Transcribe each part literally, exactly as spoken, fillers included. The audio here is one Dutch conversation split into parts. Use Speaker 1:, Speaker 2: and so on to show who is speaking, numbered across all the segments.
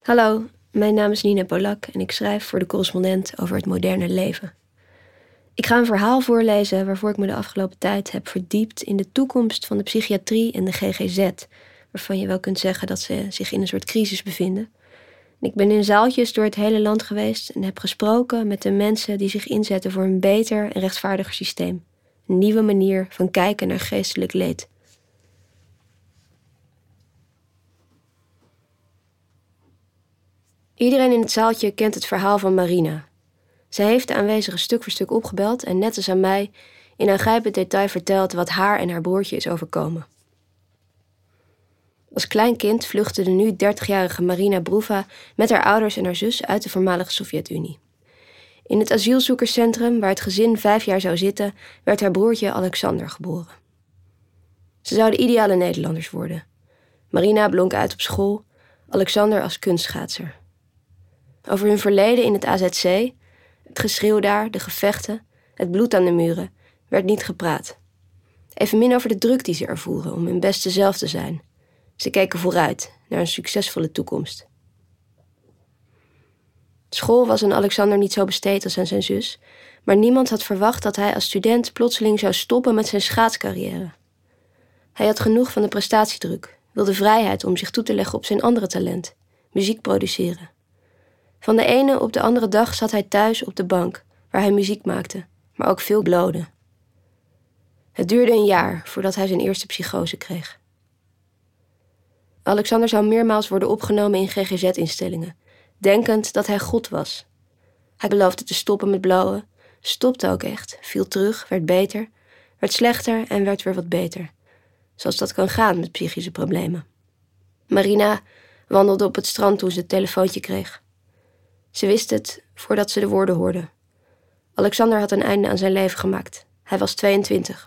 Speaker 1: Hallo, mijn naam is Nina Polak en ik schrijf voor de Correspondent over het moderne leven. Ik ga een verhaal voorlezen waarvoor ik me de afgelopen tijd heb verdiept in de toekomst van de psychiatrie en de G G Z, waarvan je wel kunt zeggen dat ze zich in een soort crisis bevinden. Ik ben in zaaltjes door het hele land geweest en heb gesproken met de mensen die zich inzetten voor een beter en rechtvaardiger systeem. Een nieuwe manier van kijken naar geestelijk leed. Iedereen in het zaaltje kent het verhaal van Marina. Zij heeft de aanwezigen stuk voor stuk opgebeld en net als aan mij in aangrijpend detail verteld wat haar en haar broertje is overkomen. Als klein kind vluchtte de nu dertigjarige Marina Bruva met haar ouders en haar zus uit de voormalige Sovjet-Unie. In het asielzoekerscentrum waar het gezin vijf jaar zou zitten, werd haar broertje Alexander geboren. Ze zouden ideale Nederlanders worden. Marina blonk uit op school, Alexander als kunstschaatser. Over hun verleden in het A Z C, het geschreeuw daar, de gevechten, het bloed aan de muren, werd niet gepraat. Evenmin over de druk die ze ervoeren om hun beste zelf te zijn. Ze keken vooruit, naar een succesvolle toekomst. School was aan Alexander niet zo besteed als aan zijn zus, maar niemand had verwacht dat hij als student plotseling zou stoppen met zijn schaatscarrière. Hij had genoeg van de prestatiedruk, wilde vrijheid om zich toe te leggen op zijn andere talent, muziek produceren. Van de ene op de andere dag zat hij thuis op de bank, waar hij muziek maakte, maar ook veel blode. Het duurde een jaar voordat hij zijn eerste psychose kreeg. Alexander zou meermaals worden opgenomen in G G Z-instellingen, denkend dat hij God was. Hij beloofde te stoppen met blowen, stopte ook echt, viel terug, werd beter, werd slechter en werd weer wat beter. Zoals dat kan gaan met psychische problemen. Marina wandelde op het strand toen ze het telefoontje kreeg. Ze wist het voordat ze de woorden hoorde. Alexander had een einde aan zijn leven gemaakt. Hij was tweeëntwintig.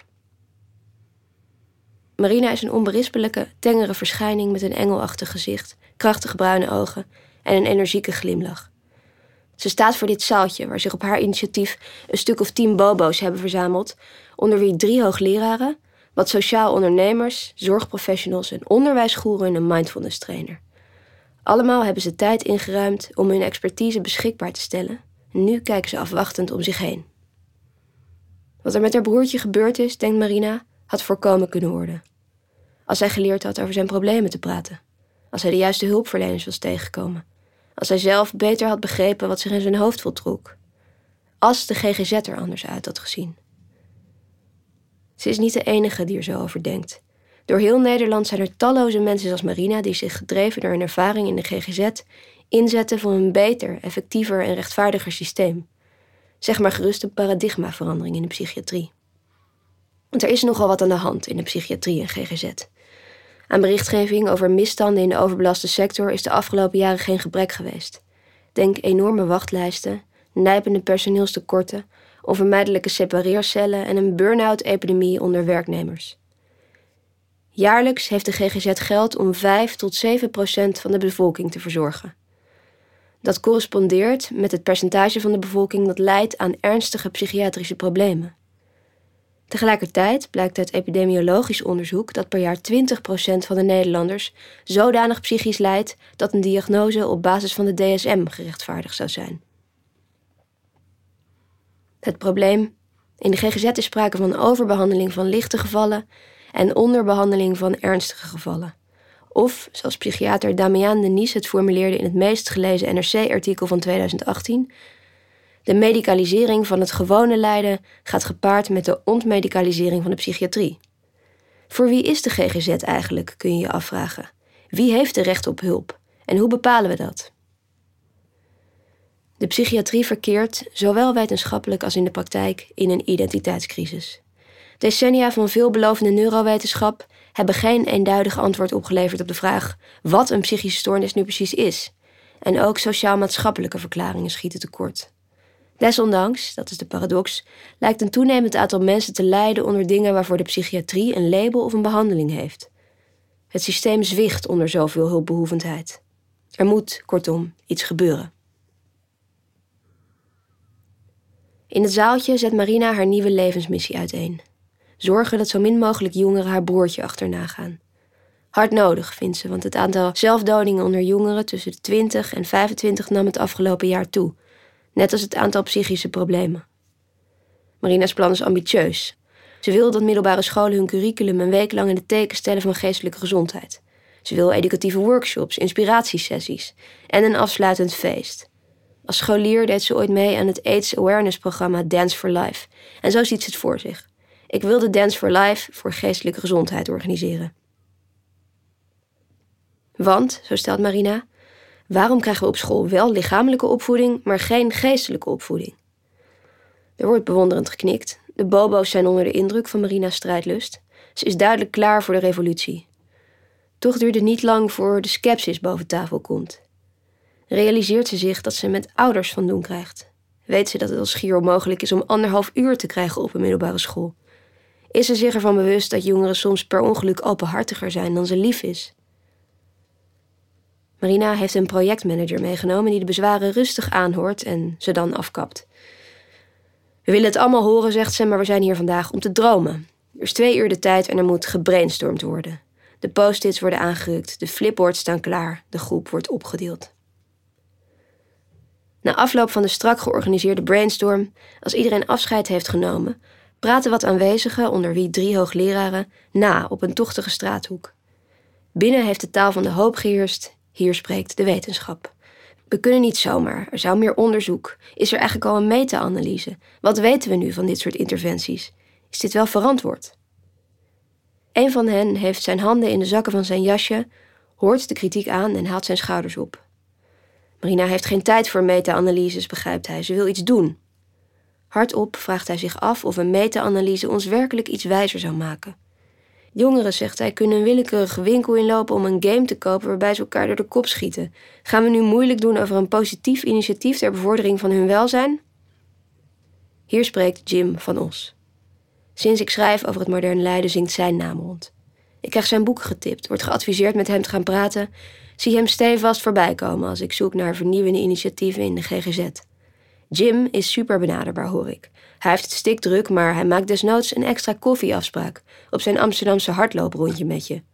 Speaker 1: Marina is een onberispelijke, tengere verschijning met een engelachtig gezicht, krachtige bruine ogen en een energieke glimlach. Ze staat voor dit zaaltje waar zich op haar initiatief een stuk of tien bobo's hebben verzameld, onder wie drie hoogleraren, wat sociaal ondernemers, zorgprofessionals, een onderwijsgoeroe en een mindfulness trainer. Allemaal hebben ze tijd ingeruimd om hun expertise beschikbaar te stellen. En nu kijken ze afwachtend om zich heen. Wat er met haar broertje gebeurd is, denkt Marina, had voorkomen kunnen worden. Als hij geleerd had over zijn problemen te praten. Als hij de juiste hulpverleners was tegengekomen. Als hij zelf beter had begrepen wat zich in zijn hoofd voltrok. Als de G G Z er anders uit had gezien. Ze is niet de enige die er zo over denkt. Door heel Nederland zijn er talloze mensen als Marina die zich gedreven door hun ervaring in de G G Z inzetten voor een beter, effectiever en rechtvaardiger systeem. Zeg maar gerust een paradigmaverandering in de psychiatrie. Want er is nogal wat aan de hand in de psychiatrie en G G Z. Aan berichtgeving over misstanden in de overbelaste sector is de afgelopen jaren geen gebrek geweest. Denk enorme wachtlijsten, nijpende personeelstekorten, onvermijdelijke separeercellen en een burn-out-epidemie onder werknemers. Jaarlijks heeft de G G Z geld om vijf tot zeven procent van de bevolking te verzorgen. Dat correspondeert met het percentage van de bevolking dat lijdt aan ernstige psychiatrische problemen. Tegelijkertijd blijkt uit epidemiologisch onderzoek dat per jaar twintig procent van de Nederlanders zodanig psychisch lijdt dat een diagnose op basis van de D S M gerechtvaardigd zou zijn. Het probleem: in de G G Z is sprake van overbehandeling van lichte gevallen en onderbehandeling van ernstige gevallen. Of, zoals psychiater Damian Denis het formuleerde in het meest gelezen N R C-artikel van tweeduizend achttien... de medicalisering van het gewone lijden gaat gepaard met de ontmedicalisering van de psychiatrie. Voor wie is de G G Z eigenlijk, kun je je afvragen. Wie heeft er recht op hulp? En hoe bepalen we dat? De psychiatrie verkeert, zowel wetenschappelijk als in de praktijk, in een identiteitscrisis. Decennia van veelbelovende neurowetenschap hebben geen eenduidig antwoord opgeleverd op de vraag wat een psychische stoornis nu precies is. En ook sociaal-maatschappelijke verklaringen schieten tekort. Desondanks, dat is de paradox, lijkt een toenemend aantal mensen te lijden onder dingen waarvoor de psychiatrie een label of een behandeling heeft. Het systeem zwicht onder zoveel hulpbehoevendheid. Er moet, kortom, iets gebeuren. In het zaaltje zet Marina haar nieuwe levensmissie uiteen. Zorgen dat zo min mogelijk jongeren haar broertje achterna gaan. Hard nodig, vindt ze, want het aantal zelfdodingen onder jongeren tussen de twintig en vijfentwintig nam het afgelopen jaar toe. Net als het aantal psychische problemen. Marina's plan is ambitieus. Ze wil dat middelbare scholen hun curriculum een week lang in het teken stellen van geestelijke gezondheid. Ze wil educatieve workshops, inspiratiesessies en een afsluitend feest. Als scholier deed ze ooit mee aan het AIDS Awareness programma Dance for Life. En zo ziet ze het voor zich. Ik wil de Dance for Life voor geestelijke gezondheid organiseren. Want, zo stelt Marina, waarom krijgen we op school wel lichamelijke opvoeding, maar geen geestelijke opvoeding? Er wordt bewonderend geknikt. De bobo's zijn onder de indruk van Marina's strijdlust. Ze is duidelijk klaar voor de revolutie. Toch duurt het niet lang voor de scepsis boven tafel komt. Realiseert ze zich dat ze met ouders van doen krijgt? Weet ze dat het al schier onmogelijk is om anderhalf uur te krijgen op een middelbare school? Is ze zich ervan bewust dat jongeren soms per ongeluk openhartiger zijn dan ze lief is? Marina heeft een projectmanager meegenomen die de bezwaren rustig aanhoort en ze dan afkapt. We willen het allemaal horen, zegt ze, maar we zijn hier vandaag om te dromen. Er is twee uur de tijd en er moet gebrainstormd worden. De post-its worden aangerukt, de flipboards staan klaar, de groep wordt opgedeeld. Na afloop van de strak georganiseerde brainstorm, als iedereen afscheid heeft genomen, praten wat aanwezigen, onder wie drie hoogleraren, na op een tochtige straathoek. Binnen heeft de taal van de hoop geheerst, hier spreekt de wetenschap. We kunnen niet zomaar, er zou meer onderzoek. Is er eigenlijk al een meta-analyse? Wat weten we nu van dit soort interventies? Is dit wel verantwoord? Een van hen heeft zijn handen in de zakken van zijn jasje, hoort de kritiek aan en haalt zijn schouders op. Marina heeft geen tijd voor meta-analyses, begrijpt hij. Ze wil iets doen. Hardop vraagt hij zich af of een meta-analyse ons werkelijk iets wijzer zou maken. Jongeren, zegt hij, kunnen een willekeurige winkel inlopen om een game te kopen waarbij ze elkaar door de kop schieten. Gaan we nu moeilijk doen over een positief initiatief ter bevordering van hun welzijn? Hier spreekt Jim van Os. Sinds ik schrijf over het moderne lijden zingt zijn naam rond. Ik krijg zijn boeken getipt, wordt geadviseerd met hem te gaan praten. Zie hem stevast voorbij komen als ik zoek naar vernieuwende initiatieven in de G G Z. Jim is super benaderbaar, hoor ik. Hij heeft het stikdruk, maar hij maakt desnoods een extra koffieafspraak op zijn Amsterdamse hardlooprondje met je.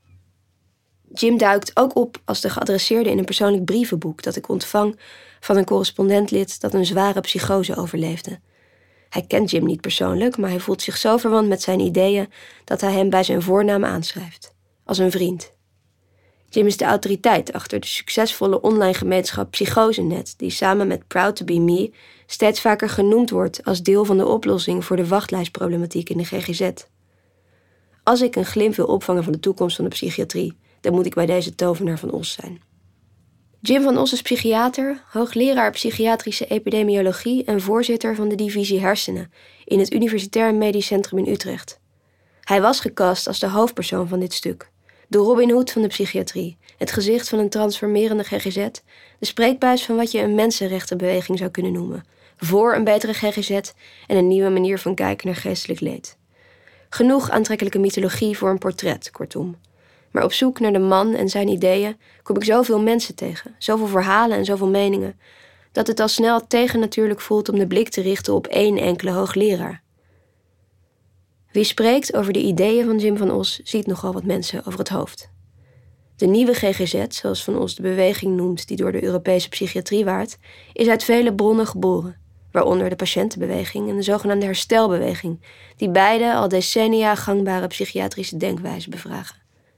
Speaker 1: Jim duikt ook op als de geadresseerde in een persoonlijk brievenboek dat ik ontvang van een correspondentlid dat een zware psychose overleefde. Hij kent Jim niet persoonlijk, maar hij voelt zich zo verwant met zijn ideeën dat hij hem bij zijn voornaam aanschrijft. Als een vriend. Jim is de autoriteit achter de succesvolle online gemeenschap Psychosenet, die samen met Proud to be Me steeds vaker genoemd wordt als deel van de oplossing voor de wachtlijstproblematiek in de G G Z. Als ik een glimp wil opvangen van de toekomst van de psychiatrie, dan moet ik bij deze tovenaar van Os zijn. Jim van Os is psychiater, hoogleraar psychiatrische epidemiologie en voorzitter van de divisie hersenen in het Universitair Medisch Centrum in Utrecht. Hij was gecast als de hoofdpersoon van dit stuk. De Robin Hood van de psychiatrie, het gezicht van een transformerende G G Z, de spreekbuis van wat je een mensenrechtenbeweging zou kunnen noemen, voor een betere G G Z en een nieuwe manier van kijken naar geestelijk leed. Genoeg aantrekkelijke mythologie voor een portret, kortom. Maar op zoek naar de man en zijn ideeën kom ik zoveel mensen tegen, zoveel verhalen en zoveel meningen, dat het al snel tegennatuurlijk voelt om de blik te richten op één enkele hoogleraar. Wie spreekt over de ideeën van Jim van Os, ziet nogal wat mensen over het hoofd. De nieuwe G G Z, zoals Van Os de beweging noemt die door de Europese psychiatrie waart, is uit vele bronnen geboren, waaronder de patiëntenbeweging en de zogenaamde herstelbeweging, die beide al decennia gangbare psychiatrische denkwijzen bevragen.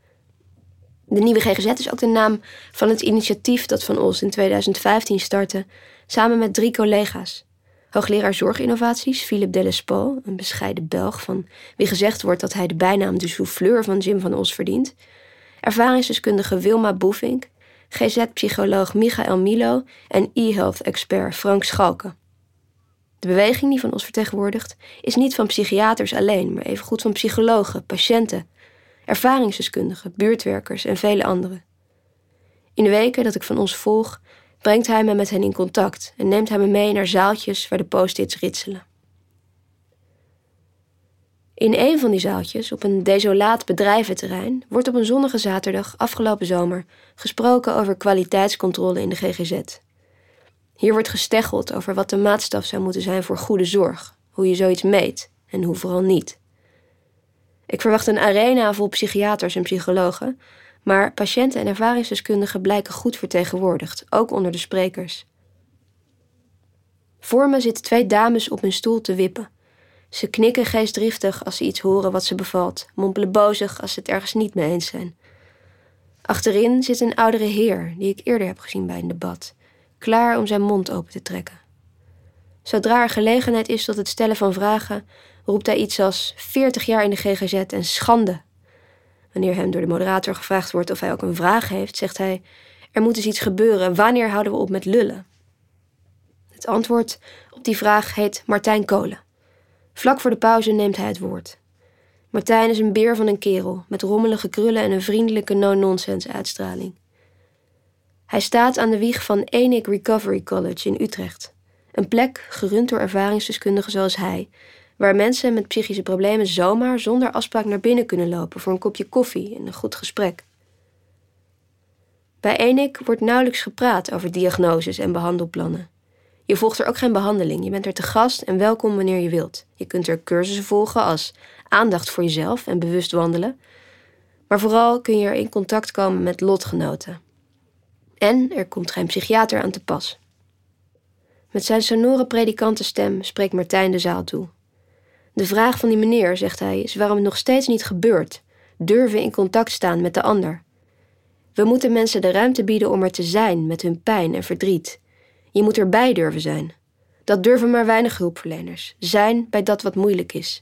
Speaker 1: De nieuwe G G Z is ook de naam van het initiatief dat Van Os in tweeduizend vijftien startte, samen met drie collega's. Hoogleraar zorginnovaties Philippe Delespaul, een bescheiden Belg van wie gezegd wordt dat hij de bijnaam de souffleur van Jim van Os verdient. Ervaringsdeskundige Wilma Boefink, G Z-psycholoog Michael Milo en e-health-expert Frank Schalke. De beweging die Van Os vertegenwoordigt is niet van psychiaters alleen, maar evengoed van psychologen, patiënten, ervaringsdeskundigen, buurtwerkers en vele anderen. In de weken dat ik Van Os volg, brengt hij me met hen in contact en neemt hij me mee naar zaaltjes waar de post-its ritselen. In een van die zaaltjes, op een desolaat bedrijventerrein, wordt op een zonnige zaterdag afgelopen zomer gesproken over kwaliteitscontrole in de G G Z. Hier wordt gesteggeld over wat de maatstaf zou moeten zijn voor goede zorg, hoe je zoiets meet en hoe vooral niet. Ik verwacht een arena vol psychiaters en psychologen, maar patiënten en ervaringsdeskundigen blijken goed vertegenwoordigd, ook onder de sprekers. Voor me zitten twee dames op hun stoel te wippen. Ze knikken geestdriftig als ze iets horen wat ze bevalt, mompelen bozig als ze het ergens niet mee eens zijn. Achterin zit een oudere heer die ik eerder heb gezien bij een debat, klaar om zijn mond open te trekken. Zodra er gelegenheid is tot het stellen van vragen, roept hij iets als veertig jaar in de G G Z en schande. Wanneer hem door de moderator gevraagd wordt of hij ook een vraag heeft, zegt hij: er moet eens iets gebeuren, wanneer houden we op met lullen? Het antwoord op die vraag heet Martijn Kolen. Vlak voor de pauze neemt hij het woord. Martijn is een beer van een kerel, met rommelige krullen en een vriendelijke no-nonsense uitstraling. Hij staat aan de wieg van Enik Recovery College in Utrecht. Een plek, gerund door ervaringsdeskundigen zoals hij, waar mensen met psychische problemen zomaar zonder afspraak naar binnen kunnen lopen voor een kopje koffie en een goed gesprek. Bij Enik wordt nauwelijks gepraat over diagnoses en behandelplannen. Je volgt er ook geen behandeling, je bent er te gast en welkom wanneer je wilt. Je kunt er cursussen volgen als aandacht voor jezelf en bewust wandelen, maar vooral kun je er in contact komen met lotgenoten. En er komt geen psychiater aan te pas. Met zijn sonore predikantenstem spreekt Martijn de zaal toe. De vraag van die meneer, zegt hij, is waarom het nog steeds niet gebeurt. Durven in contact staan met de ander. We moeten mensen de ruimte bieden om er te zijn met hun pijn en verdriet. Je moet erbij durven zijn. Dat durven maar weinig hulpverleners. Zijn bij dat wat moeilijk is.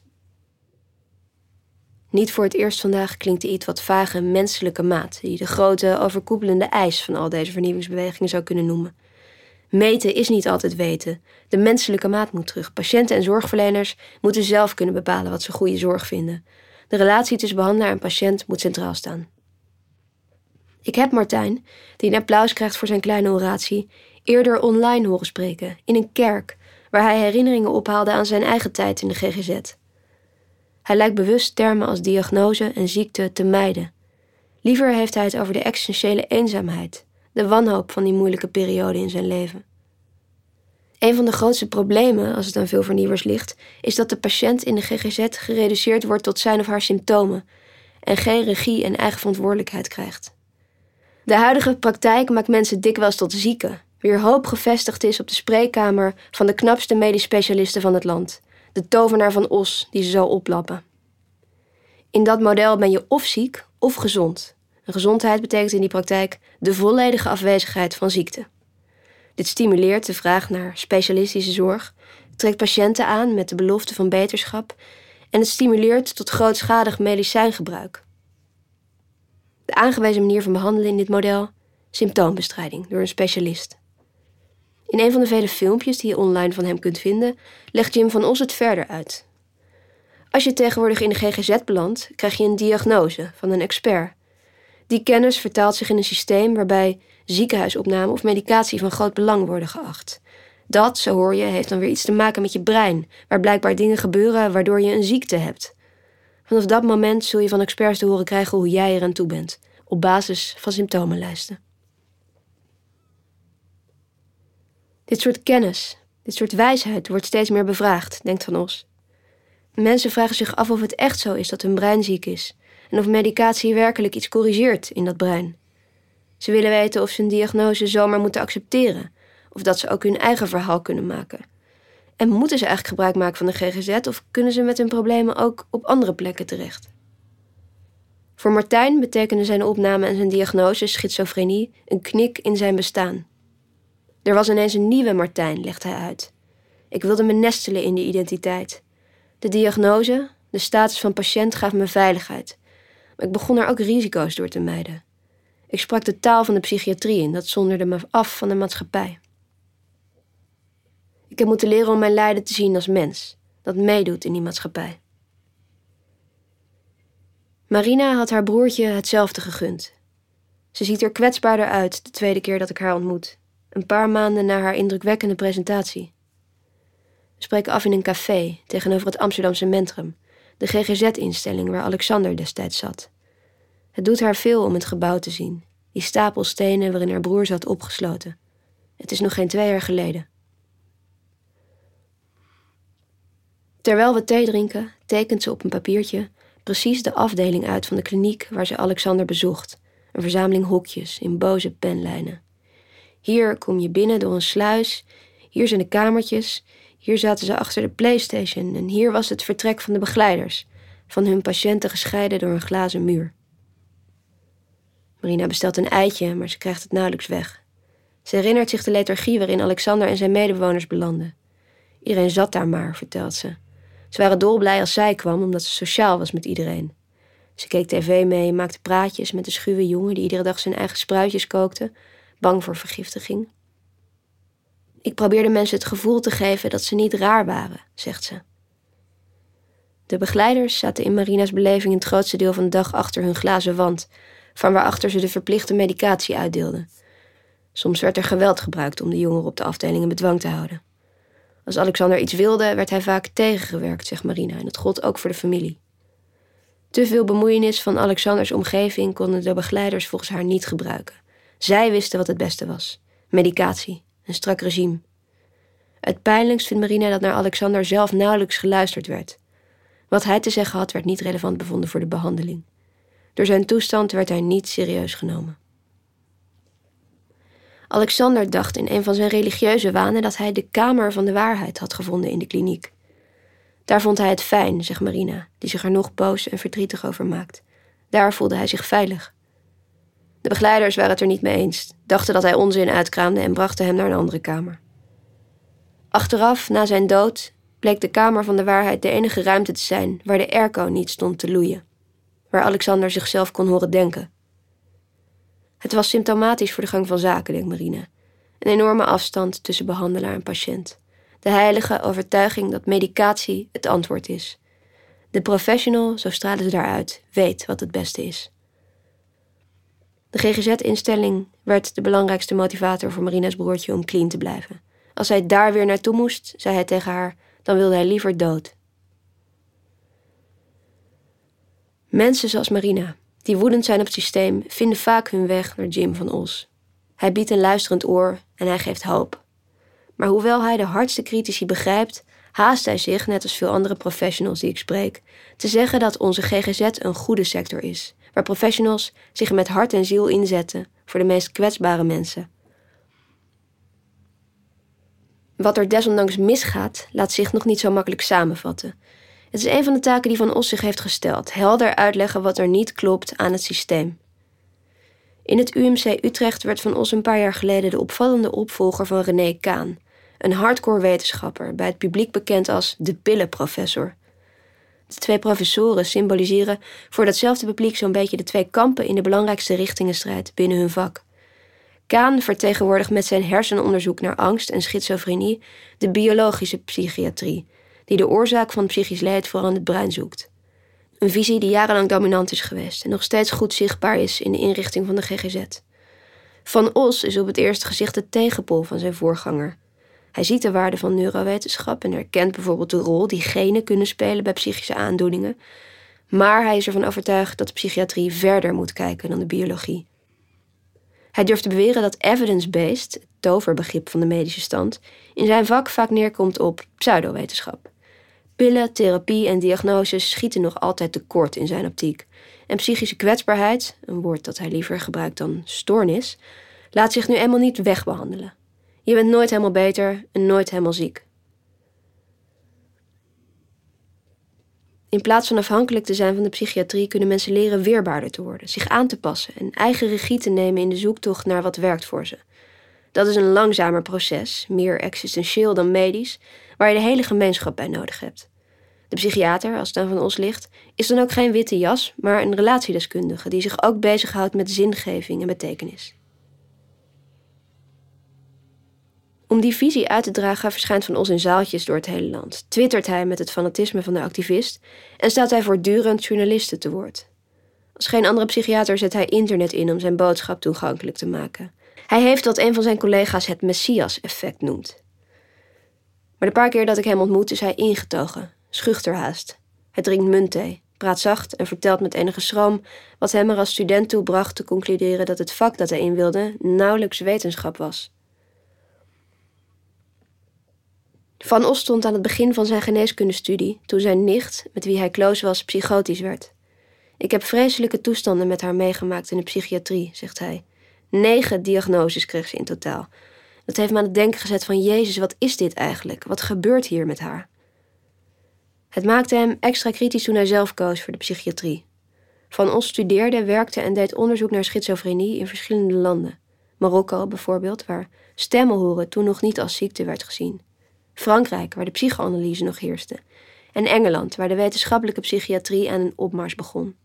Speaker 1: Niet voor het eerst vandaag klinkt de iets wat vage menselijke maat, die de grote, overkoepelende eis van al deze vernieuwingsbewegingen zou kunnen noemen. Meten is niet altijd weten. De menselijke maat moet terug. Patiënten en zorgverleners moeten zelf kunnen bepalen wat ze goede zorg vinden. De relatie tussen behandelaar en patiënt moet centraal staan. Ik heb Martijn, die een applaus krijgt voor zijn kleine oratie, eerder online horen spreken, in een kerk, waar hij herinneringen ophaalde aan zijn eigen tijd in de G G Z. Hij lijkt bewust termen als diagnose en ziekte te mijden. Liever heeft hij het over de existentiële eenzaamheid, de wanhoop van die moeilijke periode in zijn leven. Een van de grootste problemen, als het aan veel vernieuwers ligt, is dat de patiënt in de G G Z gereduceerd wordt tot zijn of haar symptomen en geen regie en eigen verantwoordelijkheid krijgt. De huidige praktijk maakt mensen dikwijls tot zieken, wier hoop gevestigd is op de spreekkamer van de knapste medisch specialisten van het land, de tovenaar van Os die ze zo oplappen. In dat model ben je of ziek of gezond. En gezondheid betekent in die praktijk de volledige afwezigheid van ziekte. Dit stimuleert de vraag naar specialistische zorg, trekt patiënten aan met de belofte van beterschap en het stimuleert tot grootschalig medicijngebruik. De aangewezen manier van behandelen in dit model: symptoombestrijding door een specialist. In een van de vele filmpjes die je online van hem kunt vinden, legt Jim van Os het verder uit. Als je tegenwoordig in de G G Z belandt, krijg je een diagnose van een expert. Die kennis vertaalt zich in een systeem waarbij ziekenhuisopname of medicatie van groot belang worden geacht. Dat, zo hoor je, heeft dan weer iets te maken met je brein, waar blijkbaar dingen gebeuren waardoor je een ziekte hebt. Vanaf dat moment zul je van experts te horen krijgen hoe jij eraan toe bent, op basis van symptomenlijsten. Dit soort kennis, dit soort wijsheid wordt steeds meer bevraagd, denkt Van Os. Mensen vragen zich af of het echt zo is dat hun brein ziek is en of medicatie werkelijk iets corrigeert in dat brein. Ze willen weten of ze een diagnose zomaar moeten accepteren, of dat ze ook hun eigen verhaal kunnen maken. En moeten ze eigenlijk gebruik maken van de G G Z of kunnen ze met hun problemen ook op andere plekken terecht? Voor Martijn betekende zijn opname en zijn diagnose schizofrenie een knik in zijn bestaan. Er was ineens een nieuwe Martijn, legt hij uit. Ik wilde me nestelen in die identiteit. De diagnose, de status van patiënt gaf me veiligheid. Maar ik begon er ook risico's door te mijden. Ik sprak de taal van de psychiatrie en dat zonderde me af van de maatschappij. Ik heb moeten leren om mijn lijden te zien als mens, dat meedoet in die maatschappij. Marina had haar broertje hetzelfde gegund. Ze ziet er kwetsbaarder uit de tweede keer dat ik haar ontmoet, een paar maanden na haar indrukwekkende presentatie. We spreken af in een café tegenover het Amsterdamse Mentrum, de G G Z-instelling waar Alexander destijds zat. Het doet haar veel om het gebouw te zien, die stapel stenen waarin haar broer zat opgesloten. Het is nog geen twee jaar geleden. Terwijl we thee drinken, tekent ze op een papiertje precies de afdeling uit van de kliniek waar ze Alexander bezocht. Een verzameling hokjes in boze penlijnen. Hier kom je binnen door een sluis, hier zijn de kamertjes, hier zaten ze achter de PlayStation en hier was het vertrek van de begeleiders, van hun patiënten gescheiden door een glazen muur. Marina bestelt een eitje, maar ze krijgt het nauwelijks weg. Ze herinnert zich de lethargie waarin Alexander en zijn medebewoners belanden. Iedereen zat daar maar, vertelt ze. Ze waren dolblij als zij kwam, omdat ze sociaal was met iedereen. Ze keek tv mee, maakte praatjes met de schuwe jongen die iedere dag zijn eigen spruitjes kookte, bang voor vergiftiging. Ik probeerde mensen het gevoel te geven dat ze niet raar waren, zegt ze. De begeleiders zaten in Marina's beleving het grootste deel van de dag achter hun glazen wand, van waarachter ze de verplichte medicatie uitdeelden. Soms werd er geweld gebruikt om de jongeren op de afdeling in bedwang te houden. Als Alexander iets wilde, werd hij vaak tegengewerkt, zegt Marina, en dat gold ook voor de familie. Te veel bemoeienis van Alexanders omgeving konden de begeleiders volgens haar niet gebruiken. Zij wisten wat het beste was. Medicatie, een strak regime. Het pijnlijkst vindt Marina dat naar Alexander zelf nauwelijks geluisterd werd. Wat hij te zeggen had, werd niet relevant bevonden voor de behandeling. Door zijn toestand werd hij niet serieus genomen. Alexander dacht in een van zijn religieuze wanen dat hij de kamer van de waarheid had gevonden in de kliniek. Daar vond hij het fijn, zegt Marina, die zich er nog boos en verdrietig over maakt. Daar voelde hij zich veilig. De begeleiders waren het er niet mee eens, dachten dat hij onzin uitkraamde en brachten hem naar een andere kamer. Achteraf, na zijn dood, bleek de kamer van de waarheid de enige ruimte te zijn waar de airco niet stond te loeien. Waar Alexander zichzelf kon horen denken. Het was symptomatisch voor de gang van zaken, denkt Marina. Een enorme afstand tussen behandelaar en patiënt. De heilige overtuiging dat medicatie het antwoord is. De professional, zo stralen ze daaruit, weet wat het beste is. De G G Z-instelling werd de belangrijkste motivator voor Marina's broertje om clean te blijven. Als hij daar weer naartoe moest, zei hij tegen haar, dan wilde hij liever dood. Mensen zoals Marina, die woedend zijn op het systeem, vinden vaak hun weg naar Jim van Os. Hij biedt een luisterend oor en hij geeft hoop. Maar hoewel hij de hardste critici begrijpt, haast hij zich, net als veel andere professionals die ik spreek, te zeggen dat onze G G Z een goede sector is, waar professionals zich met hart en ziel inzetten voor de meest kwetsbare mensen. Wat er desondanks misgaat, laat zich nog niet zo makkelijk samenvatten. Het is een van de taken die Van Os zich heeft gesteld, helder uitleggen wat er niet klopt aan het systeem. In het U M C Utrecht werd Van Os een paar jaar geleden de opvallende opvolger van René Kaan, een hardcore wetenschapper, bij het publiek bekend als de pillenprofessor. De twee professoren symboliseren voor datzelfde publiek zo'n beetje de twee kampen in de belangrijkste richtingenstrijd binnen hun vak. Kaan vertegenwoordigt met zijn hersenonderzoek naar angst en schizofrenie de biologische psychiatrie, die de oorzaak van psychisch leed vooral in het brein zoekt. Een visie die jarenlang dominant is geweest en nog steeds goed zichtbaar is in de inrichting van de G G Z. Van Os is op het eerste gezicht de tegenpool van zijn voorganger. Hij ziet de waarde van neurowetenschap en erkent bijvoorbeeld de rol die genen kunnen spelen bij psychische aandoeningen. Maar hij is ervan overtuigd dat de psychiatrie verder moet kijken dan de biologie. Hij durft te beweren dat evidence-based, het toverbegrip van de medische stand, in zijn vak vaak neerkomt op pseudowetenschap. Pillen, therapie en diagnoses schieten nog altijd tekort in zijn optiek. En psychische kwetsbaarheid, een woord dat hij liever gebruikt dan stoornis, laat zich nu eenmaal niet wegbehandelen. Je bent nooit helemaal beter en nooit helemaal ziek. In plaats van afhankelijk te zijn van de psychiatrie kunnen mensen leren weerbaarder te worden, zich aan te passen en eigen regie te nemen in de zoektocht naar wat werkt voor ze. Dat is een langzamer proces, meer existentieel dan medisch, waar je de hele gemeenschap bij nodig hebt. De psychiater, als het aan Van Os ligt, is dan ook geen witte jas, maar een relatiedeskundige die zich ook bezighoudt met zingeving en betekenis. Om die visie uit te dragen verschijnt Van Os in zaaltjes door het hele land, twittert hij met het fanatisme van de activist en staat hij voortdurend journalisten te woord. Als geen andere psychiater zet hij internet in om zijn boodschap toegankelijk te maken. Hij heeft wat een van zijn collega's het Messias-effect noemt. Maar de paar keer dat ik hem ontmoet is hij ingetogen, schuchter haast. Hij drinkt muntthee, praat zacht en vertelt met enige schroom wat hem er als student toe bracht te concluderen dat het vak dat hij in wilde nauwelijks wetenschap was. Van Os stond aan het begin van zijn geneeskundestudie toen zijn nicht, met wie hij close was, psychotisch werd. Ik heb vreselijke toestanden met haar meegemaakt in de psychiatrie, zegt hij. Negen diagnoses kreeg ze in totaal. Dat heeft me aan het denken gezet van Jezus, wat is dit eigenlijk? Wat gebeurt hier met haar? Het maakte hem extra kritisch toen hij zelf koos voor de psychiatrie. Van Os studeerde, werkte en deed onderzoek naar schizofrenie in verschillende landen. Marokko bijvoorbeeld, waar stemmen horen toen nog niet als ziekte werd gezien. Frankrijk, waar de psychoanalyse nog heerste. En Engeland, waar de wetenschappelijke psychiatrie aan een opmars begon.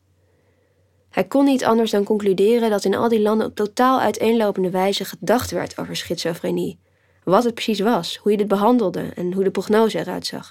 Speaker 1: Hij kon niet anders dan concluderen dat in al die landen op totaal uiteenlopende wijze gedacht werd over schizofrenie. Wat het precies was, hoe je dit behandelde en hoe de prognose eruit zag.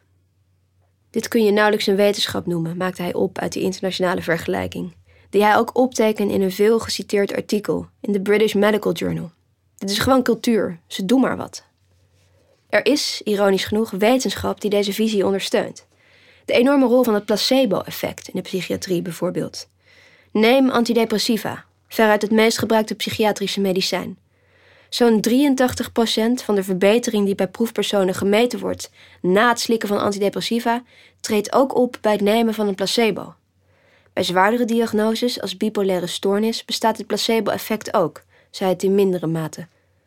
Speaker 1: Dit kun je nauwelijks een wetenschap noemen, maakte hij op uit die internationale vergelijking, die hij ook optekende in een veel geciteerd artikel in de British Medical Journal. Dit is gewoon cultuur, ze doen maar wat. Er is, ironisch genoeg, wetenschap die deze visie ondersteunt. De enorme rol van het placebo-effect in de psychiatrie bijvoorbeeld. Neem antidepressiva, veruit het meest gebruikte psychiatrische medicijn. Zo'n drieëntachtig procent van de verbetering die bij proefpersonen gemeten wordt na het slikken van antidepressiva treedt ook op bij het nemen van een placebo. Bij zwaardere diagnoses als bipolaire stoornis bestaat het placebo-effect ook, zij het in mindere mate.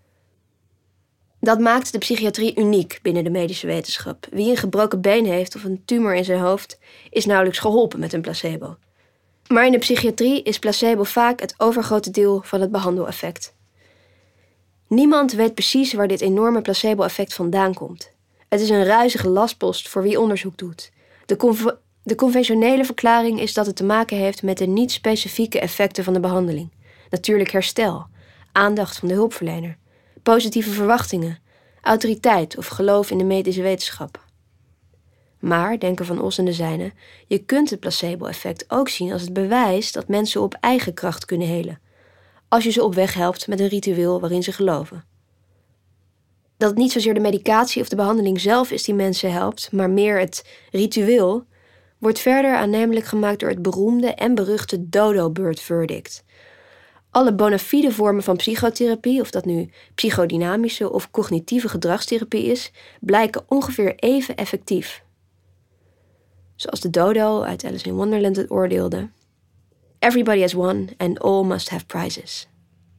Speaker 1: Dat maakt de psychiatrie uniek binnen de medische wetenschap. Wie een gebroken been heeft of een tumor in zijn hoofd is nauwelijks geholpen met een placebo. Maar in de psychiatrie is placebo vaak het overgrote deel van het behandeleffect. Niemand weet precies waar dit enorme placebo-effect vandaan komt. Het is een ruizige lastpost voor wie onderzoek doet. De, conv- de conventionele verklaring is dat het te maken heeft met de niet-specifieke effecten van de behandeling. Natuurlijk herstel, aandacht van de hulpverlener, positieve verwachtingen, autoriteit of geloof in de medische wetenschap. Maar, denken Van Os en de zijnen, je kunt het placebo-effect ook zien als het bewijs dat mensen op eigen kracht kunnen helen. Als je ze op weg helpt met een ritueel waarin ze geloven. Dat het niet zozeer de medicatie of de behandeling zelf is die mensen helpt, maar meer het ritueel, wordt verder aannemelijk gemaakt door het beroemde en beruchte Dodo-Bird Verdict. Alle bona fide vormen van psychotherapie, of dat nu psychodynamische of cognitieve gedragstherapie is, blijken ongeveer even effectief. Zoals de dodo uit Alice in Wonderland het oordeelde. Everybody has won and all must have prizes.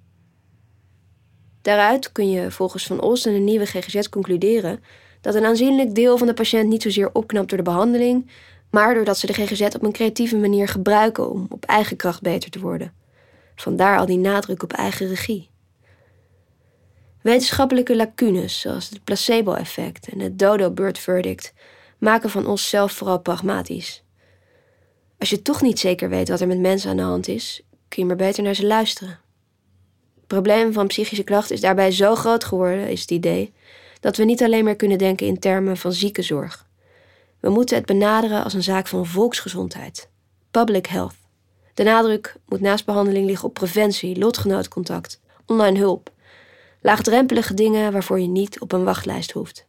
Speaker 1: Daaruit kun je volgens Van Os en de nieuwe G G Z concluderen dat een aanzienlijk deel van de patiënt niet zozeer opknapt door de behandeling, maar doordat ze de G G Z op een creatieve manier gebruiken om op eigen kracht beter te worden. Vandaar al die nadruk op eigen regie. Wetenschappelijke lacunes, zoals het placebo-effect en het Dodo-Bird Verdict, maken Van Os zelf vooral pragmatisch. Als je toch niet zeker weet wat er met mensen aan de hand is, kun je maar beter naar ze luisteren. Het probleem van psychische klachten is daarbij zo groot geworden, is het idee, dat we niet alleen meer kunnen denken in termen van ziekenzorg. We moeten het benaderen als een zaak van volksgezondheid. Public health. De nadruk moet naast behandeling liggen op preventie, lotgenootcontact, online hulp. Laagdrempelige dingen waarvoor je niet op een wachtlijst hoeft.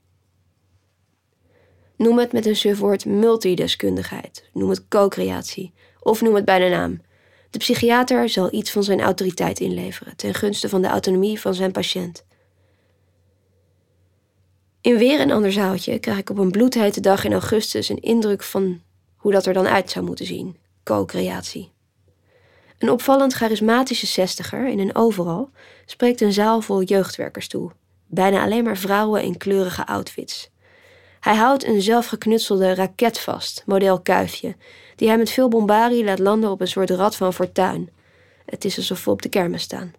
Speaker 1: Noem het met een suf woord multideskundigheid. Noem het co-creatie. Of noem het bij de naam. De psychiater zal iets van zijn autoriteit inleveren ten gunste van de autonomie van zijn patiënt. In weer een ander zaaltje krijg ik op een bloedhete dag in augustus een indruk van hoe dat er dan uit zou moeten zien. Co-creatie. Een opvallend charismatische zestiger in een overal spreekt een zaal vol jeugdwerkers toe. Bijna alleen maar vrouwen in kleurige outfits. Hij houdt een zelfgeknutselde raket vast, model kuifje, die hij met veel bombarie laat landen op een soort rad van fortuin. Het is alsof we op de kermis staan.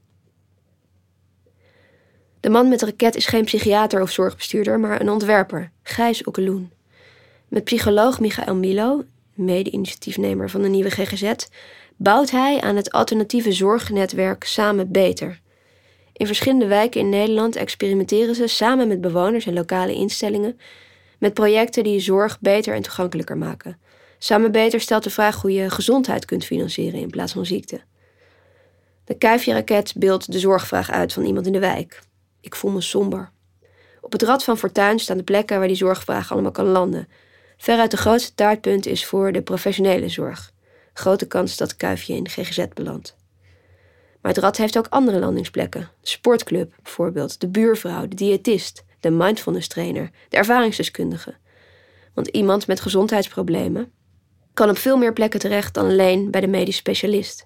Speaker 1: De man met de raket is geen psychiater of zorgbestuurder, maar een ontwerper, Gijs Okkeloen. Met psycholoog Michael Milo, mede-initiatiefnemer van de nieuwe G G Z, bouwt hij aan het alternatieve zorgnetwerk Samen Beter. In verschillende wijken in Nederland experimenteren ze samen met bewoners en lokale instellingen met projecten die zorg beter en toegankelijker maken. Samen Beter stelt de vraag hoe je gezondheid kunt financieren in plaats van ziekte. De kuifje-raket beeldt de zorgvraag uit van iemand in de wijk. Ik voel me somber. Op het rad van fortuin staan de plekken waar die zorgvraag allemaal kan landen. Veruit de grootste taartpunt is voor de professionele zorg. Grote kans dat kuifje in de G G Z belandt. Maar het rad heeft ook andere landingsplekken. De sportclub bijvoorbeeld, de buurvrouw, de diëtist, de mindfulness trainer, de ervaringsdeskundige. Want iemand met gezondheidsproblemen, kan op veel meer plekken terecht dan alleen bij de medisch specialist.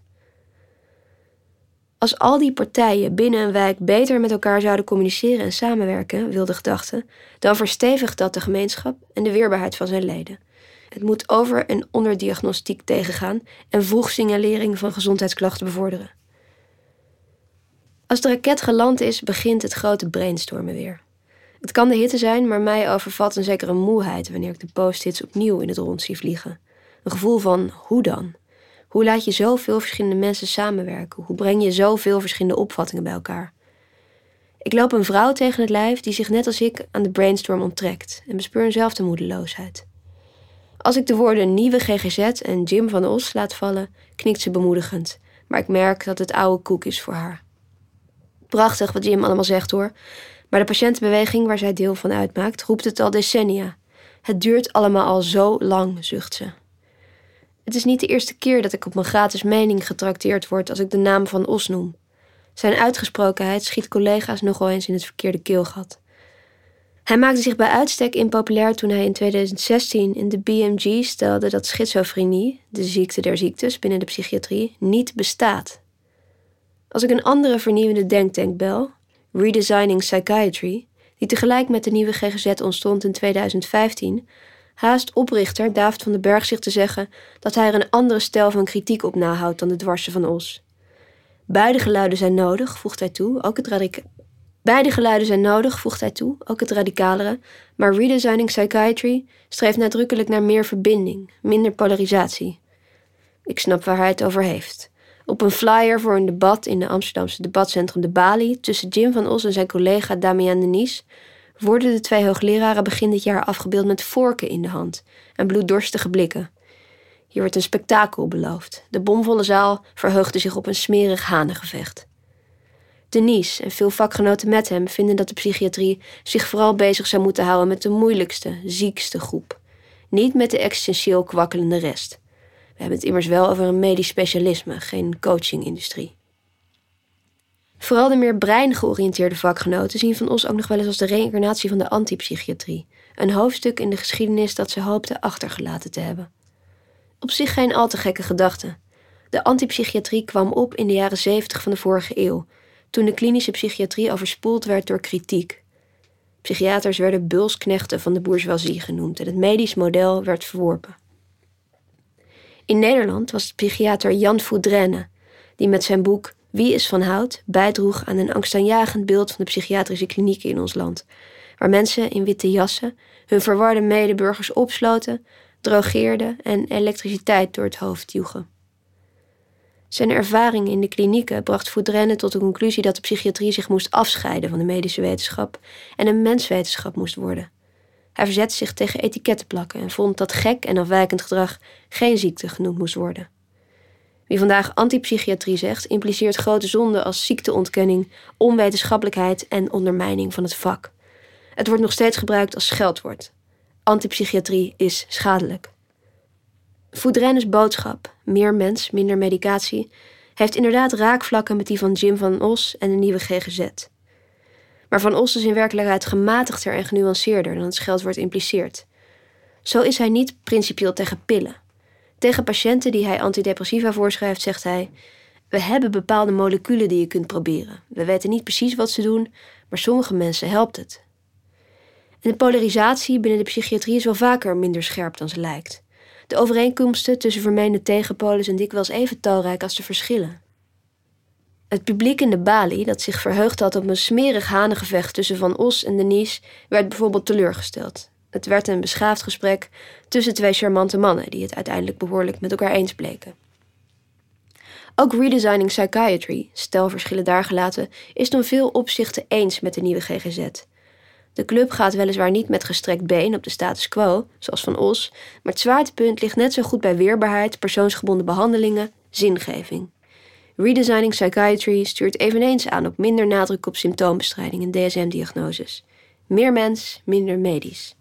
Speaker 1: Als al die partijen binnen een wijk beter met elkaar zouden communiceren en samenwerken, wil de gedachte, dan verstevigt dat de gemeenschap en de weerbaarheid van zijn leden. Het moet over- en onderdiagnostiek tegengaan en vroegsignalering van gezondheidsklachten bevorderen. Als de raket geland is, begint het grote brainstormen weer. Het kan de hitte zijn, maar mij overvalt een zekere moeheid wanneer ik de post-its opnieuw in het rond zie vliegen. Een gevoel van, hoe dan? Hoe laat je zoveel verschillende mensen samenwerken? Hoe breng je zoveel verschillende opvattingen bij elkaar? Ik loop een vrouw tegen het lijf die zich net als ik aan de brainstorm onttrekt en bespeur eenzelfde moedeloosheid. Als ik de woorden nieuwe G G Z en Jim van Os laat vallen, knikt ze bemoedigend, maar ik merk dat het oude koek is voor haar. Prachtig wat Jim allemaal zegt hoor, maar de patiëntenbeweging waar zij deel van uitmaakt, roept het al decennia. Het duurt allemaal al zo lang, zucht ze. Het is niet de eerste keer dat ik op mijn gratis mening getrakteerd word als ik de naam van Os noem. Zijn uitgesprokenheid schiet collega's nogal eens in het verkeerde keelgat. Hij maakte zich bij uitstek impopulair toen hij in tweeduizend zestien in de B M G stelde dat schizofrenie, de ziekte der ziektes binnen de psychiatrie, niet bestaat. Als ik een andere vernieuwende denktank bel, Redesigning Psychiatry, die tegelijk met de nieuwe G G Z ontstond in tweeduizend vijftien, haast oprichter David van den Berg zich te zeggen dat hij er een andere stijl van kritiek op nahoudt dan de dwarsen van Os. Beide geluiden zijn nodig, voegt hij toe, ook het radica- Beide geluiden zijn nodig, voegt hij toe, ook het radicalere, maar Redesigning Psychiatry streeft nadrukkelijk naar meer verbinding, minder polarisatie. Ik snap waar hij het over heeft. Op een flyer voor een debat in de Amsterdamse debatcentrum De Bali tussen Jim van Os en zijn collega Damian Denies worden de twee hoogleraren begin dit jaar afgebeeld met vorken in de hand en bloeddorstige blikken. Hier wordt een spektakel beloofd. De bomvolle zaal verheugde zich op een smerig hanengevecht. Denies en veel vakgenoten met hem vinden dat de psychiatrie zich vooral bezig zou moeten houden met de moeilijkste, ziekste groep. Niet met de existentieel kwakkelende rest. We hebben het immers wel over een medisch specialisme, geen coachingindustrie. Vooral de meer brein-georiënteerde vakgenoten zien Van Os ook nog wel eens als de reïncarnatie van de antipsychiatrie. Een hoofdstuk in de geschiedenis dat ze hoopten achtergelaten te hebben. Op zich geen al te gekke gedachte. De antipsychiatrie kwam op in de jaren zeventig van de vorige eeuw, toen de klinische psychiatrie overspoeld werd door kritiek. Psychiaters werden bulsknechten van de bourgeoisie genoemd en het medisch model werd verworpen. In Nederland was het psychiater Jan Foudrenne, die met zijn boek Wie is van Hout bijdroeg aan een angstaanjagend beeld van de psychiatrische klinieken in ons land, waar mensen in witte jassen hun verwarde medeburgers opsloten, drogeerden en elektriciteit door het hoofd joegen. Zijn ervaring in de klinieken bracht Foudrenne tot de conclusie dat de psychiatrie zich moest afscheiden van de medische wetenschap en een menswetenschap moest worden. Hij verzette zich tegen etikettenplakken en vond dat gek en afwijkend gedrag geen ziekte genoemd moest worden. Wie vandaag antipsychiatrie zegt, impliceert grote zonden als ziekteontkenning, onwetenschappelijkheid en ondermijning van het vak. Het wordt nog steeds gebruikt als scheldwoord. Antipsychiatrie is schadelijk. Foudrenne's boodschap, meer mens, minder medicatie, heeft inderdaad raakvlakken met die van Jim van Os en de nieuwe G G Z. Maar Van Os is in werkelijkheid gematigder en genuanceerder dan het scheldwoord impliceert. Zo is hij niet principieel tegen pillen. Tegen patiënten die hij antidepressiva voorschrijft, zegt hij: we hebben bepaalde moleculen die je kunt proberen. We weten niet precies wat ze doen, maar sommige mensen helpt het. En de polarisatie binnen de psychiatrie is wel vaker minder scherp dan ze lijkt. De overeenkomsten tussen vermeende tegenpolen zijn dikwijls even talrijk als de verschillen. Het publiek in de Bali, dat zich verheugd had op een smerig hanengevecht tussen Van Os en Denies, werd bijvoorbeeld teleurgesteld. Het werd een beschaafd gesprek tussen twee charmante mannen die het uiteindelijk behoorlijk met elkaar eens bleken. Ook Redesigning Psychiatry, stijlverschillen daar gelaten, is in veel opzichten eens met de nieuwe G G Z. De club gaat weliswaar niet met gestrekt been op de status quo, zoals Van Os, maar het zwaartepunt ligt net zo goed bij weerbaarheid, persoonsgebonden behandelingen, zingeving. Redesigning Psychiatry stuurt eveneens aan op minder nadruk op symptoombestrijding en D S M-diagnoses. Meer mens, minder medisch.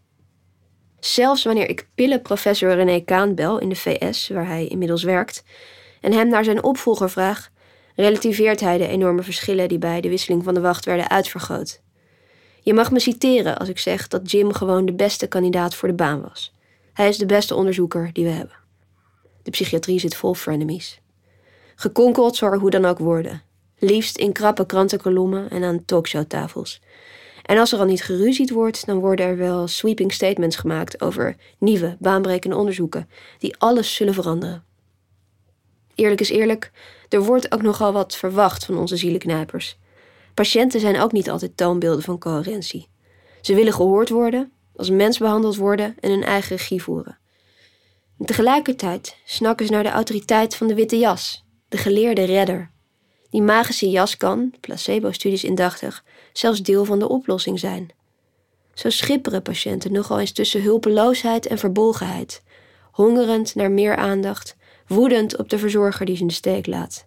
Speaker 1: Zelfs wanneer ik pillenprofessor René Kaan bel in de V S, waar hij inmiddels werkt, en hem naar zijn opvolger vraag, relativeert hij de enorme verschillen die bij de wisseling van de wacht werden uitvergroot. Je mag me citeren als ik zeg dat Jim gewoon de beste kandidaat voor de baan was. Hij is de beste onderzoeker die we hebben. De psychiatrie zit vol frenemies. Gekonkeld zal er hoe dan ook worden. Liefst in krappe krantenkolommen en aan talkshowtafels. En als er al niet geruzied wordt, dan worden er wel sweeping statements gemaakt over nieuwe, baanbrekende onderzoeken die alles zullen veranderen. Eerlijk is eerlijk, er wordt ook nogal wat verwacht van onze zielenknijpers. Patiënten zijn ook niet altijd toonbeelden van coherentie. Ze willen gehoord worden, als mens behandeld worden en hun eigen regie voeren. En tegelijkertijd snakken ze naar de autoriteit van de witte jas, de geleerde redder. Die magische jas kan, placebo-studies indachtig, zelfs deel van de oplossing zijn. Zo schipperen patiënten nogal eens tussen hulpeloosheid en verbolgenheid, hongerend naar meer aandacht, woedend op de verzorger die ze in de steek laat.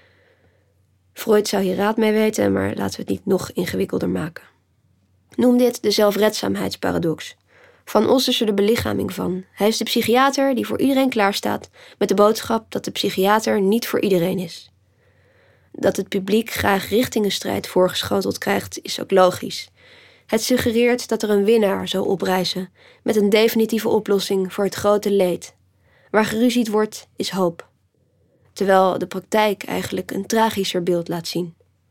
Speaker 1: Freud zou hier raad mee weten, maar laten we het niet nog ingewikkelder maken. Noem dit de zelfredzaamheidsparadox. Van Os is er de belichaming van. Hij is de psychiater die voor iedereen klaarstaat met de boodschap dat de psychiater niet voor iedereen is. Dat het publiek graag richtingenstrijd voorgeschoteld krijgt, is ook logisch. Het suggereert dat er een winnaar zal oprijzen met een definitieve oplossing voor het grote leed. Waar geruzied wordt, is hoop. Terwijl de praktijk eigenlijk een tragischer beeld laat zien.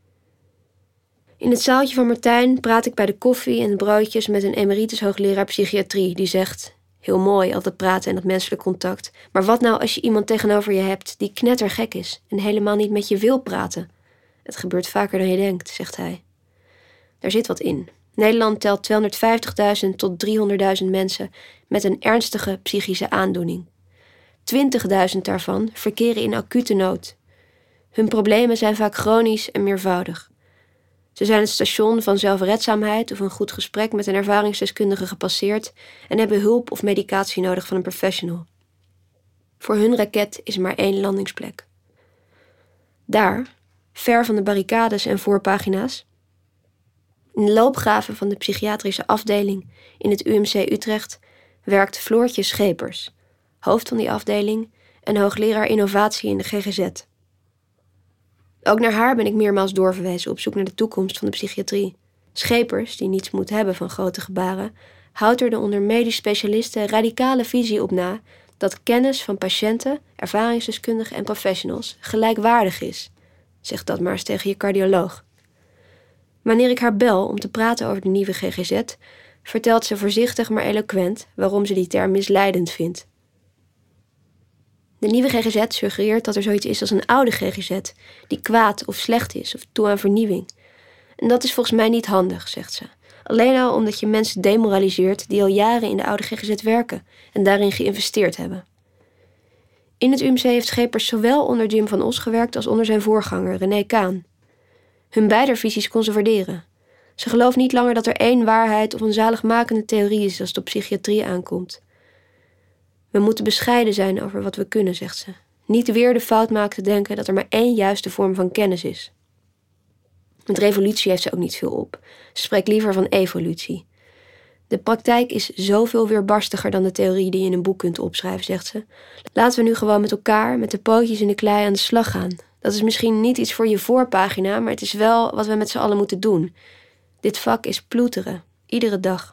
Speaker 1: In het zaaltje van Martijn praat ik bij de koffie en de broodjes met een emeritus hoogleraar psychiatrie die zegt: heel mooi, al dat praten en dat menselijk contact. Maar wat nou als je iemand tegenover je hebt die knettergek is en helemaal niet met je wil praten? Het gebeurt vaker dan je denkt, zegt hij. Daar zit wat in. Nederland telt tweehonderdvijftigduizend tot driehonderdduizend mensen met een ernstige psychische aandoening. twintigduizend daarvan verkeren in acute nood. Hun problemen zijn vaak chronisch en meervoudig. Ze zijn het station van zelfredzaamheid of een goed gesprek met een ervaringsdeskundige gepasseerd en hebben hulp of medicatie nodig van een professional. Voor hun raket is er maar één landingsplek. Daar, ver van de barricades en voorpagina's, in de loopgraven van de psychiatrische afdeling in het U M C Utrecht, werkt Floortje Schepers, hoofd van die afdeling en hoogleraar innovatie in de G G Z. Ook naar haar ben ik meermaals doorverwezen op zoek naar de toekomst van de psychiatrie. Schepers, die niets moet hebben van grote gebaren, houdt er de onder medisch specialisten radicale visie op na dat kennis van patiënten, ervaringsdeskundigen en professionals gelijkwaardig is. Zeg dat maar eens tegen je cardioloog. Wanneer ik haar bel om te praten over de nieuwe G G Z, vertelt ze voorzichtig maar eloquent waarom ze die term misleidend vindt. De nieuwe G G Z suggereert dat er zoiets is als een oude G G Z, die kwaad of slecht is of toe aan vernieuwing. En dat is volgens mij niet handig, zegt ze. Alleen al omdat je mensen demoraliseert die al jaren in de oude G G Z werken en daarin geïnvesteerd hebben. In het U M C heeft Schepers zowel onder Jim van Os gewerkt als onder zijn voorganger, René Kaan. Hun beider visies kon ze waarderen. Ze gelooft niet langer dat er één waarheid of een zaligmakende theorie is als het op psychiatrie aankomt. We moeten bescheiden zijn over wat we kunnen, zegt ze. Niet weer de fout maken te denken dat er maar één juiste vorm van kennis is. Met revolutie heeft ze ook niet veel op. Ze spreekt liever van evolutie. De praktijk is zoveel weerbarstiger dan de theorie die je in een boek kunt opschrijven, zegt ze. Laten we nu gewoon met elkaar, met de pootjes in de klei aan de slag gaan. Dat is misschien niet iets voor je voorpagina, maar het is wel wat we met z'n allen moeten doen. Dit vak is ploeteren, iedere dag.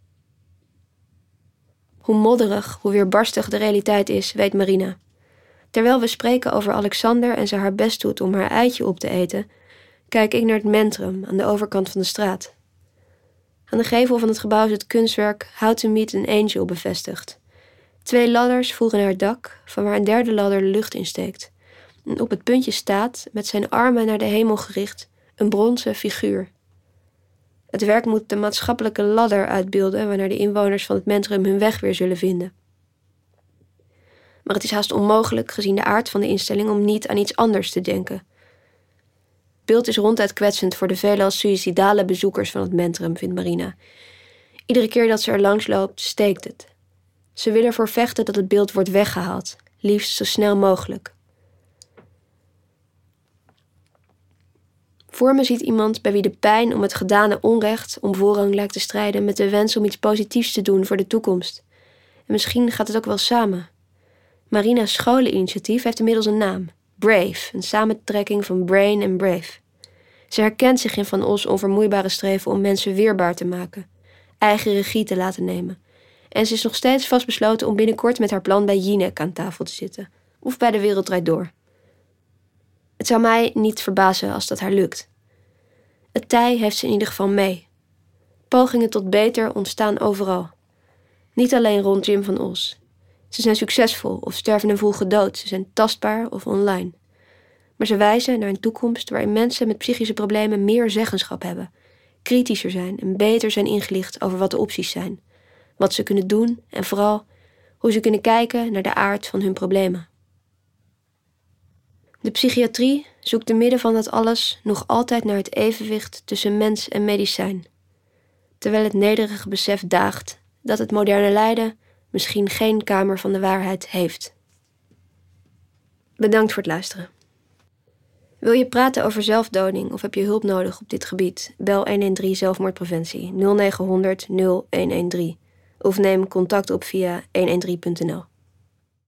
Speaker 1: Hoe modderig, hoe weerbarstig de realiteit is, weet Marina. Terwijl we spreken over Alexander en ze haar best doet om haar eitje op te eten, kijk ik naar het Mentrum aan de overkant van de straat. Aan de gevel van het gebouw is het kunstwerk How to Meet an Angel bevestigd. Twee ladders voeren naar het dak, van waar een derde ladder de lucht insteekt. En op het puntje staat, met zijn armen naar de hemel gericht, een bronzen figuur. Het werk moet de maatschappelijke ladder uitbeelden waarnaar de inwoners van het Mentrum hun weg weer zullen vinden. Maar het is haast onmogelijk, gezien de aard van de instelling, om niet aan iets anders te denken. Het beeld is ronduit kwetsend voor de veelal suïcidale bezoekers van het Mentrum, vindt Marina. Iedere keer dat ze er langs loopt, steekt het. Ze wil ervoor vechten dat het beeld wordt weggehaald, liefst zo snel mogelijk. Voor me ziet iemand bij wie de pijn om het gedane onrecht om voorrang lijkt te strijden met de wens om iets positiefs te doen voor de toekomst. En misschien gaat het ook wel samen. Marina's scholeninitiatief heeft inmiddels een naam. Brave, een samentrekking van brain en brave. Ze herkent zich in Van Os' onvermoeibare streven om mensen weerbaar te maken, eigen regie te laten nemen En ze is nog steeds vastbesloten om binnenkort met haar plan bij Jinek aan tafel te zitten. Of bij De Wereld Draait Door. Het zou mij niet verbazen als dat haar lukt. Het tij heeft ze in ieder geval mee. Pogingen tot beter ontstaan overal. Niet alleen rond Jim van Os. Ze zijn succesvol of sterven een vroege dood. Ze zijn tastbaar of online. Maar ze wijzen naar een toekomst waarin mensen met psychische problemen meer zeggenschap hebben. Kritischer zijn en beter zijn ingelicht over wat de opties zijn. Wat ze kunnen doen en vooral hoe ze kunnen kijken naar de aard van hun problemen. De psychiatrie zoekt te midden van dat alles nog altijd naar het evenwicht tussen mens en medicijn. Terwijl het nederige besef daagt dat het moderne lijden misschien geen kamer van de waarheid heeft. Bedankt voor het luisteren. Wil je praten over zelfdoding of heb je hulp nodig op dit gebied? Bel honderddertien zelfmoordpreventie nul negen honderd nul een een drie of neem contact op via honderddertien punt n l.